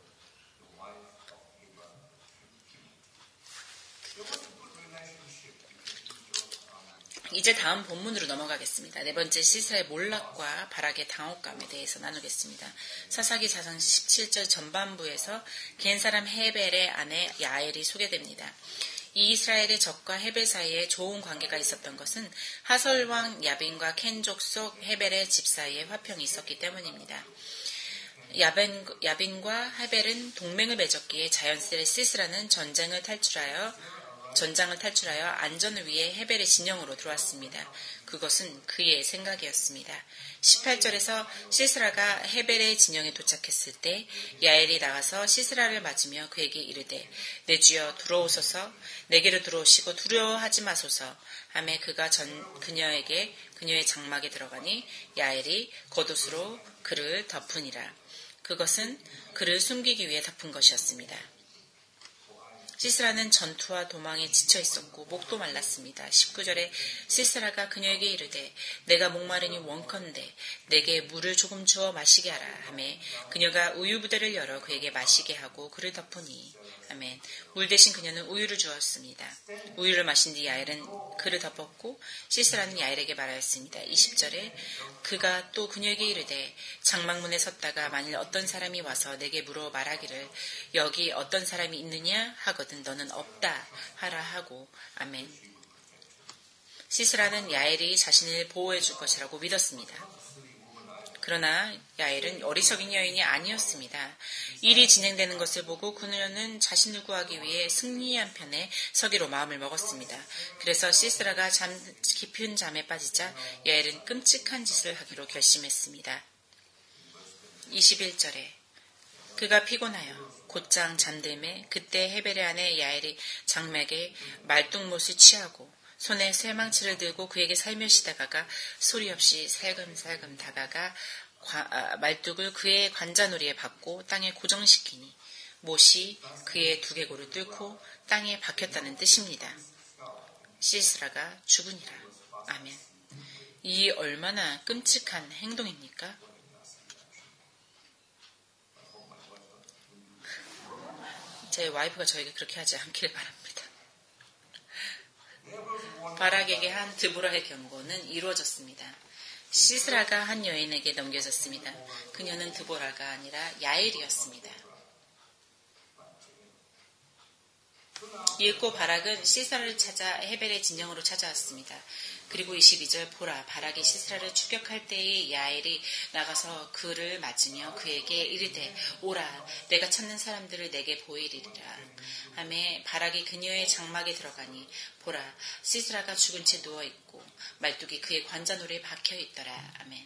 이제 다음 본문으로 넘어가겠습니다. 네 번째 시스라의 몰락과 바락의 당혹감에 대해서 나누겠습니다. 사사기 4장 17절 전반부에서 겐사람 헤벨의 아내 야엘이 소개됩니다. 이 이스라엘의 적과 헤벨 사이에 좋은 관계가 있었던 것은 하솔왕 야빈과 켄 족속 헤벨의 집 사이에 화평이 있었기 때문입니다. 야빈과 헤벨은 동맹을 맺었기에 자연스레 시스라는 전쟁을 탈출하여 전장을 탈출하여 안전을 위해 헤벨의 진영으로 들어왔습니다. 그것은 그의 생각이었습니다. 18절에서 시스라가 헤벨의 진영에 도착했을 때 야엘이 나가서 시스라를 맞으며 그에게 이르되 내 주여 들어오소서 내게로 들어오시고 두려워하지 마소서 하매 그가 그녀에게 그녀의 장막에 들어가니 야엘이 겉옷으로 그를 덮으니라. 그것은 그를 숨기기 위해 덮은 것이었습니다. 시스라는 전투와 도망에 지쳐 있었고 목도 말랐습니다. 19절에 시스라가 그녀에게 이르되 내가 목마르니 원컨대 내게 물을 조금 주어 마시게 하라 하매 그녀가 우유 부대를 열어 그에게 마시게 하고 그를 덮으니 아멘. 물 대신 그녀는 우유를 주었습니다. 우유를 마신 뒤 야엘은 그를 덮었고 시스라는 야엘에게 말하였습니다. 20절에 그가 또 그녀에게 이르되 장막문에 섰다가 만일 어떤 사람이 와서 내게 물어 말하기를 여기 어떤 사람이 있느냐 하거든 너는 없다 하라 하고 아멘. 시스라는 야엘이 자신을 보호해 줄 것이라고 믿었습니다. 그러나 야엘은 어리석은 여인이 아니었습니다. 일이 진행되는 것을 보고 그녀는 자신을 구하기 위해 승리한 편에 서기로 마음을 먹었습니다. 그래서 시스라가 깊은 잠에 빠지자 야엘은 끔찍한 짓을 하기로 결심했습니다. 21절에 그가 피곤하여 곧장 잠들매 그때 헤벨의 아내 야엘이 장막에 말뚝못을 취하고 손에 쇠망치를 들고 그에게 살며시 다가가 소리 없이 살금살금 다가가 말뚝을 그의 관자놀이에 박고 땅에 고정시키니 못이 그의 두개골을 뚫고 땅에 박혔다는 뜻입니다. 시스라가 죽으니라. 아멘. 이 얼마나 끔찍한 행동입니까? 제 와이프가 저에게 그렇게 하지 않기를 바랍니다. 바락에게 한 드보라의 경고는 이루어졌습니다. 시스라가 한 여인에게 넘겨졌습니다. 그녀는 드보라가 아니라 야엘이었습니다. 이윽고 바락은 시스라를 찾아 헤벨의 진영으로 찾아왔습니다. 그리고 22절 보라 바락이 시스라를 추격할 때에 야엘이 나가서 그를 맞으며 그에게 이르되 오라 내가 찾는 사람들을 내게 보이리라 하매 바락이 그녀의 장막에 들어가니 보라 시스라가 죽은 채 누워있고 말뚝이 그의 관자놀이에 박혀있더라. 아멘.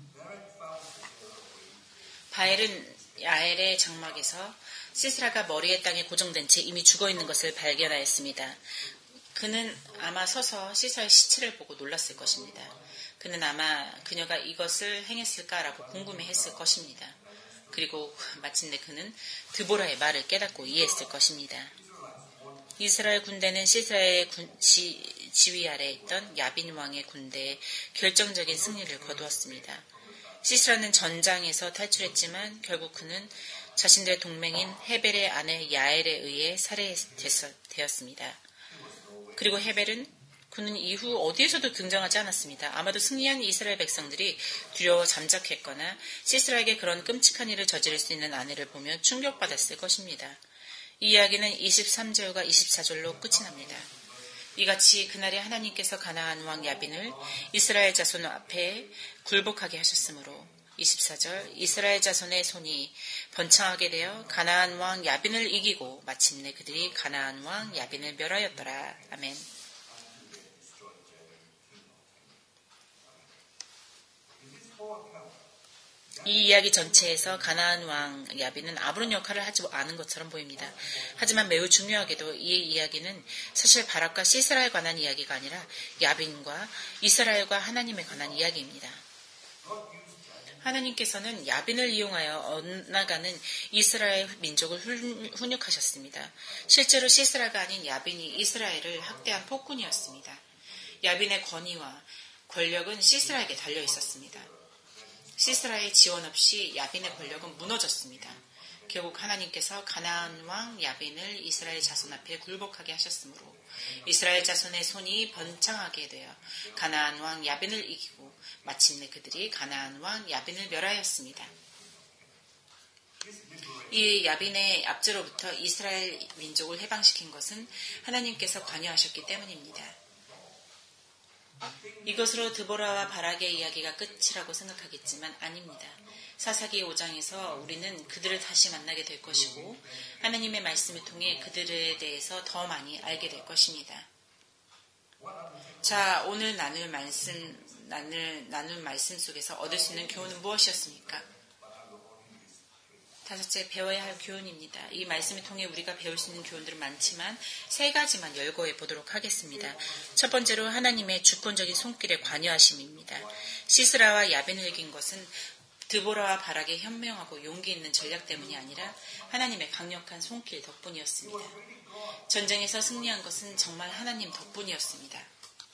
바엘은 야엘의 장막에서 시스라가 머리에 땅에 고정된 채 이미 죽어있는 것을 발견하였습니다. 그는 아마 서서 시스라의 시체를 보고 놀랐을 것입니다. 그는 아마 그녀가 이것을 행했을까라고 궁금해했을 것입니다. 그리고 마침내 그는 드보라의 말을 깨닫고 이해했을 것입니다. 이스라엘 군대는 시스라의 지휘 아래에 있던 야빈 왕의 군대에 결정적인 승리를 거두었습니다. 시스라는 전장에서 탈출했지만 결국 그는 자신들의 동맹인 헤벨의 아내 야엘에 의해 살해되었습니다. 그리고 헤벨은 그는 이후 어디에서도 등장하지 않았습니다. 아마도 승리한 이스라엘 백성들이 두려워 잠적했거나 시스라에게 그런 끔찍한 일을 저지를 수 있는 아내를 보며 충격받았을 것입니다. 이 이야기는 23절과 24절로 끝이 납니다. 이같이 그날에 하나님께서 가나안 왕 야빈을 이스라엘 자손 앞에 굴복하게 하셨으므로 24절 이스라엘 자손의 손이 번창하게 되어 가나안 왕 야빈을 이기고 마침내 그들이 가나안 왕 야빈을 멸하였더라. 아멘. 이 이야기 전체에서 가나안 왕 야빈은 아무런 역할을 하지 않은 것처럼 보입니다. 하지만 매우 중요하게도 이 이야기는 사실 바락과 시스라에 관한 이야기가 아니라 야빈과 이스라엘과 하나님에 관한 이야기입니다. 하나님께서는 야빈을 이용하여 엇나가는 이스라엘 민족을 훈육하셨습니다. 실제로 시스라가 아닌 야빈이 이스라엘을 학대한 폭군이었습니다. 야빈의 권위와 권력은 시스라에게 달려 있었습니다. 시스라의 지원 없이 야빈의 권력은 무너졌습니다. 결국 하나님께서 가나안 왕 야빈을 이스라엘 자손 앞에 굴복하게 하셨으므로 이스라엘 자손의 손이 번창하게 되어 가나안 왕 야빈을 이기고 마침내 그들이 가나안 왕 야빈을 멸하였습니다. 이 야빈의 압제로부터 이스라엘 민족을 해방시킨 것은 하나님께서 관여하셨기 때문입니다. 이것으로 드보라와 바락의 이야기가 끝이라고 생각하겠지만 아닙니다. 사사기 5장에서 우리는 그들을 다시 만나게 될 것이고 하나님의 말씀을 통해 그들에 대해서 더 많이 알게 될 것입니다. 자, 오늘 나눌 말씀 속에서 얻을 수 있는 교훈은 무엇이었습니까? 다섯째, 배워야 할 교훈입니다. 이 말씀을 통해 우리가 배울 수 있는 교훈들은 많지만 세 가지만 열거해 보도록 하겠습니다. 첫 번째로 하나님의 주권적인 손길에 관여하심입니다. 시스라와 야벤을 이긴 것은 드보라와 바락의 현명하고 용기 있는 전략 때문이 아니라 하나님의 강력한 손길 덕분이었습니다. 전쟁에서 승리한 것은 정말 하나님 덕분이었습니다.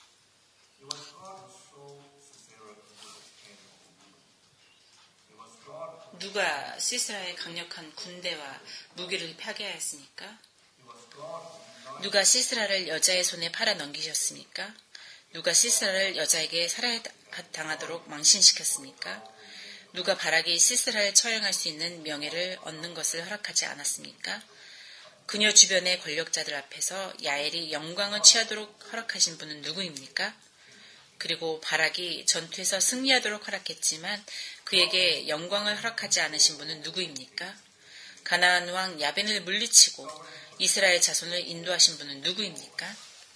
누가 시스라의 강력한 군대와 무기를 파괴하였습니까? 누가 시스라를 여자의 손에 팔아 넘기셨습니까? 누가 시스라를 여자에게 살해당하도록 망신시켰습니까? 누가 바락이 시스라를 처형할 수 있는 명예를 얻는 것을 허락하지 않았습니까? 그녀 주변의 권력자들 앞에서 야엘이 영광을 취하도록 허락하신 분은 누구입니까? 그리고 바락이 전투에서 승리하도록 허락했지만 그에게 영광을 허락하지 않으신 분은 누구입니까? 가나안 왕 야벤을 물리치고 이스라엘 자손을 인도하신 분은 누구입니까?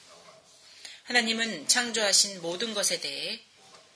하나님은 창조하신 모든 것에 대해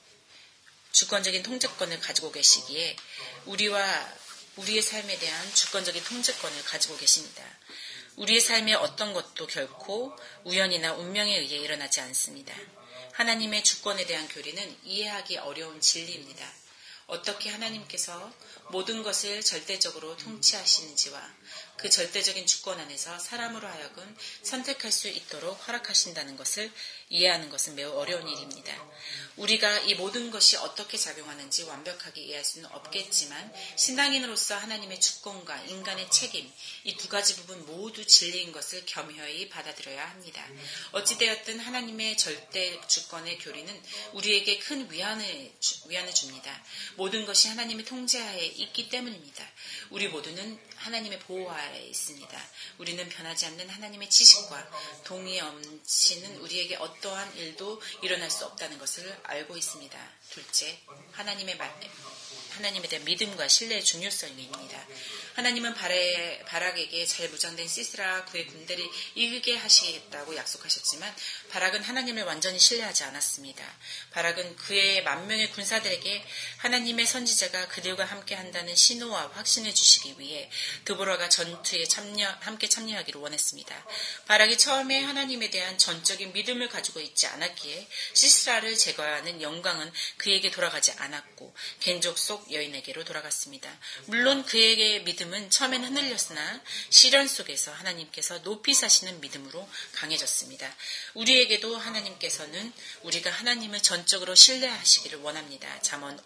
주권적인 통제권을 가지고 계시기에 우리와 우리의 삶에 대한 주권적인 통제권을 가지고 계십니다. 우리의 삶의 어떤 것도 결코 우연이나 운명에 의해 일어나지 않습니다. 하나님의 주권에 대한 교리는 이해하기 어려운 진리입니다. 어떻게 하나님께서 모든 것을 절대적으로 통치하시는지와 그 절대적인 주권 안에서 사람으로 하여금 선택할 수 있도록 허락하신다는 것을 이해하는 것은 매우 어려운 일입니다. 우리가 이 모든 것이 어떻게 작용하는지 완벽하게 이해할 수는 없겠지만 신앙인으로서 하나님의 주권과 인간의 책임, 이 두 가지 부분 모두 진리인 것을 겸허히 받아들여야 합니다. 어찌되었든 하나님의 절대 주권의 교리는 우리에게 큰 위안을 줍니다. 모든 것이 하나님의 통제하에 있기 때문입니다. 우리 모두는 하나님의 보호하에 있습니다. 우리는 변하지 않는 하나님의 지식과 동의에 엄치는 우리에게 어떠한 일도 일어날 수 없다는 것을 알고 있습니다. 둘째, 하나님에 대한 믿음과 신뢰의 중요성입니다. 하나님은 바락에게 잘 무장된 시스라와 그의 군대를 이기게 하시겠다고 약속하셨지만 바락은 하나님을 완전히 신뢰하지 않았습니다. 바락은 그의 만명의 군사들에게 하나님의 선지자가 그들과 함께 한다는 신호와 확신을 주시기 위해 드보라가 전투에 함께 참여하기를 원했습니다. 바락이 처음에 하나님에 대한 전적인 믿음을 가지고 있지 않았기에 시스라를 제거하는 영광은 그에게 돌아가지 않았고 겐족 속 여인에게로 돌아갔습니다. 물론 그에게 믿음은 처음엔 흔들렸으나 시련 속에서 하나님께서 높이 사시는 믿음으로 강해졌습니다. 우리에게도 하나님께서는 우리가 하나님을 전적으로 신뢰하시기를 원합니다. 잠언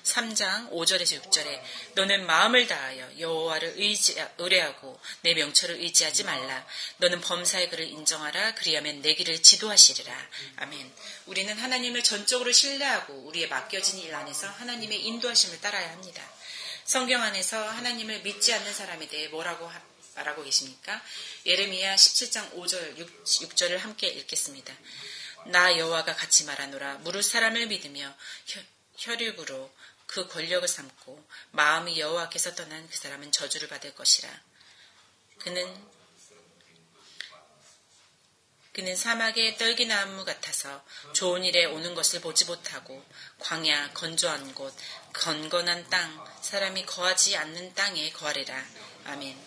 3장 5절에서 6절에 너는 마음을 다하여 여호와를 의뢰하고 내 명철을 의지하지 말라. 너는 범사의 그를 인정하라. 그리하면 내 길을 지도하시리라. 아멘. 우리는 하나님을 전적으로 신뢰하고 우리의 맡겨진 일 안에서 하나님의 인도하심을 따라야 합니다. 성경 안에서 하나님을 믿지 않는 사람에 대해 뭐라고 말하고 계십니까? 예레미야 17장 5절 6절을 함께 읽겠습니다. 나 여호와가 같이 말하노라. 무릇 사람을 믿으며 혈육으로 그 권력을 삼고 마음이 여호와께서 떠난 그 사람은 저주를 받을 것이라. 그는 사막의 떨기나무 같아서 좋은 일에 오는 것을 보지 못하고 광야, 건조한 곳, 건건한 땅, 사람이 거하지 않는 땅에 거하리라. 아멘.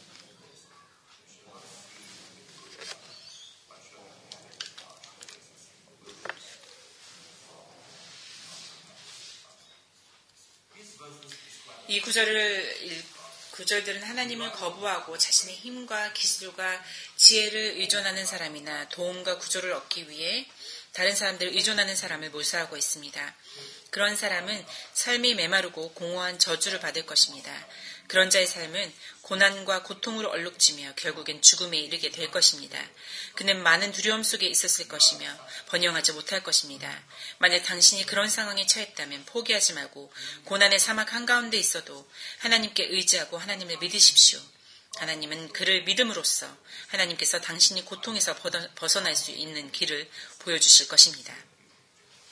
이 구절들은 하나님을 거부하고 자신의 힘과 기술과 지혜를 의존하는 사람이나 도움과 구조를 얻기 위해 다른 사람들을 의존하는 사람을 묘사하고 있습니다. 그런 사람은 삶이 메마르고 공허한 저주를 받을 것입니다. 그런 자의 삶은 고난과 고통으로 얼룩지며 결국엔 죽음에 이르게 될 것입니다. 그는 많은 두려움 속에 있었을 것이며 번영하지 못할 것입니다. 만약 당신이 그런 상황에 처했다면 포기하지 말고 고난의 사막 한가운데 있어도 하나님께 의지하고 하나님을 믿으십시오. 하나님은 그를 믿음으로써 하나님께서 당신이 고통에서 벗어날 수 있는 길을 보여주실 것입니다.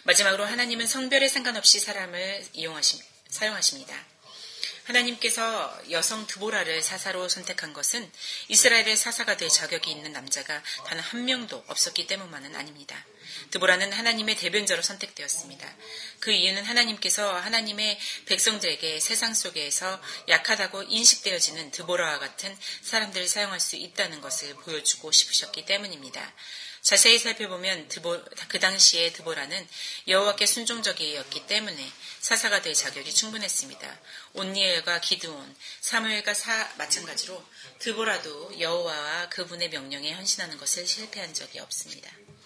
마지막으로 하나님은 성별에 상관없이 사람을 사용하십니다. 하나님께서 여성 드보라를 사사로 선택한 것은 이스라엘의 사사가 될 자격이 있는 남자가 단 한 명도 없었기 때문만은 아닙니다. 드보라는 하나님의 대변자로 선택되었습니다. 그 이유는 하나님께서 하나님의 백성들에게 세상 속에서 약하다고 인식되어지는 드보라와 같은 사람들을 사용할 수 있다는 것을 보여주고 싶으셨기 때문입니다. 자세히 살펴보면 그 당시에 드보라는 여호와께 순종적이었기 때문에 사사가 될 자격이 충분했습니다. 온니엘과 기드온, 사무엘과 마찬가지로 드보라도 여호와와 그분의 명령에 헌신하는 것을 실패한 적이 없습니다.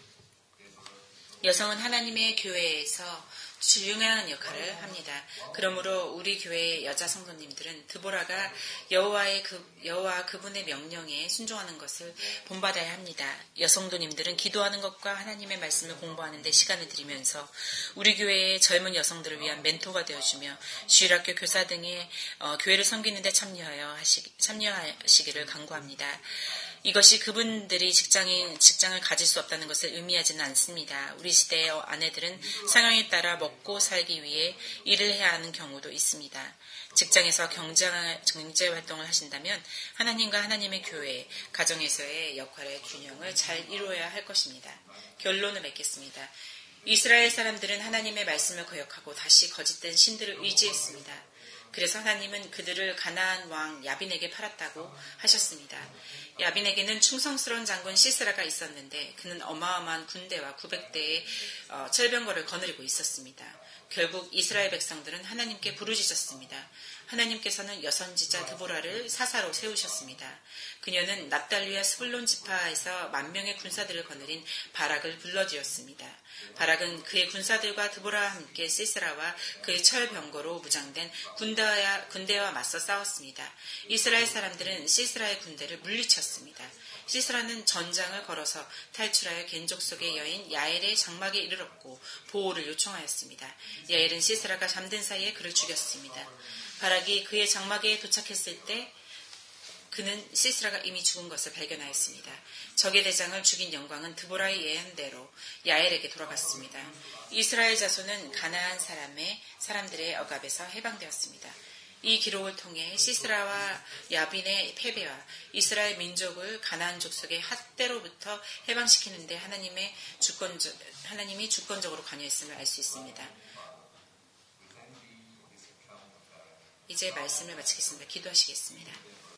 여성은 하나님의 교회에서 중요한 역할을 합니다. 그러므로 우리 교회의 여자 성도님들은 드보라가 여호와 그분의 명령에 순종하는 것을 본받아야 합니다. 여성도님들은 기도하는 것과 하나님의 말씀을 공부하는 데 시간을 들이면서 우리 교회의 젊은 여성들을 위한 멘토가 되어주며 주일학교 교사 등의 교회를 섬기는 데 참여하시기를 간구합니다. 이것이 그분들이 직장을 가질 수 없다는 것을 의미하지는 않습니다. 우리 시대의 아내들은 상황에 따라 먹고 살기 위해 일을 해야 하는 경우도 있습니다. 직장에서 경제 활동을 하신다면 하나님과 하나님의 교회, 가정에서의 역할의 균형을 잘 이루어야 할 것입니다. 결론을 맺겠습니다. 이스라엘 사람들은 하나님의 말씀을 거역하고 다시 거짓된 신들을 의지했습니다. 그래서 하나님은 그들을 가나안 왕 야빈에게 팔았다고 하셨습니다. 야빈에게는 충성스러운 장군 시스라가 있었는데 그는 어마어마한 군대와 900대의 철병거를 거느리고 있었습니다. 결국 이스라엘 백성들은 하나님께 부르짖었습니다. 하나님께서는 여선지자 드보라를 사사로 세우셨습니다. 그녀는 납달리와 스불론 지파에서 10,000명의 군사들을 거느린 바락을 불러들였습니다. 바락은 그의 군사들과 드보라와 함께 시스라와 그의 철병거로 무장된 군대와 맞서 싸웠습니다. 이스라엘 사람들은 시스라의 군대를 물리쳤습니다. 시스라는 전장을 걸어서 탈출하여 겐족 속의 여인 야엘의 장막에 이르렀고 보호를 요청하였습니다. 야엘은 시스라가 잠든 사이에 그를 죽였습니다. 바락이 그의 장막에 도착했을 때 그는 시스라가 이미 죽은 것을 발견하였습니다. 적의 대장을 죽인 영광은 드보라의 예언대로 야엘에게 돌아갔습니다. 이스라엘 자손은 가나안 사람들의 억압에서 해방되었습니다. 이 기록을 통해 시스라와 야빈의 패배와 이스라엘 민족을 가나안 족속의 핫대로부터 해방시키는데 하나님이 주권적으로 관여했음을 알 수 있습니다. 이제 말씀을 마치겠습니다. 기도하시겠습니다.